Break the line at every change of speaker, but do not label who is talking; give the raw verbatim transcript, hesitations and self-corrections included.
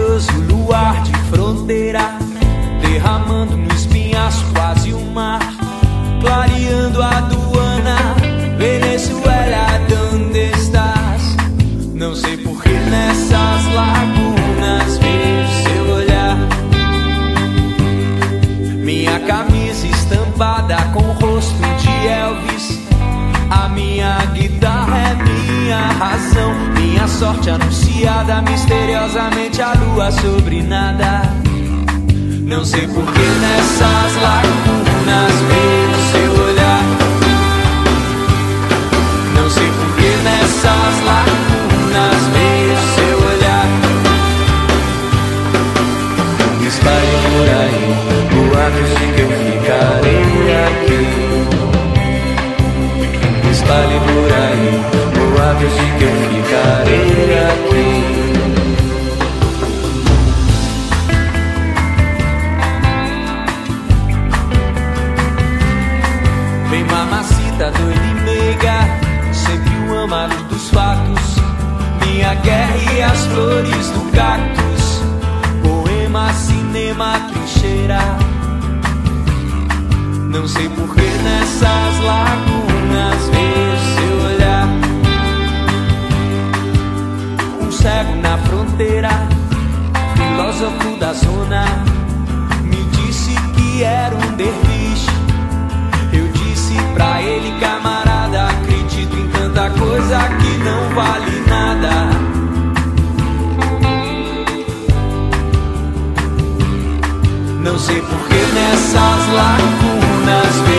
misterioso luar de fronteira, derramando no espinhaço quase um mar, clareando a aduana. Venezuela, ¿dónde estás? Não sei por que nessas lagunas vejo seu olhar. Minha camisa estampada com o rosto de Elvis, a minha guitarra é minha razão, minha sorte anunciada misteriosamente, a lua sobre nada. Não sei por que nessas lagunas vejo seu olhar. Não sei por que nessas lagunas vejo seu olhar. Espalhe por aí boatos de que eu ficarei aqui. Espalhe por aí boatos de que eu ficarei aqui. Vem mamacita doida e meiga, sempre o amado dos fatos, minha guerra e as flores do cactus, poema, cinema, trincheira. Não sei por que nessas lagunas vejo seu olhar. Um cego na fronteira, filósofo da zona, me disse que era um derviche. Eu disse pra ele, camarada, acredito em tanta coisa que não vale nada. Não sei por que nessas lagunas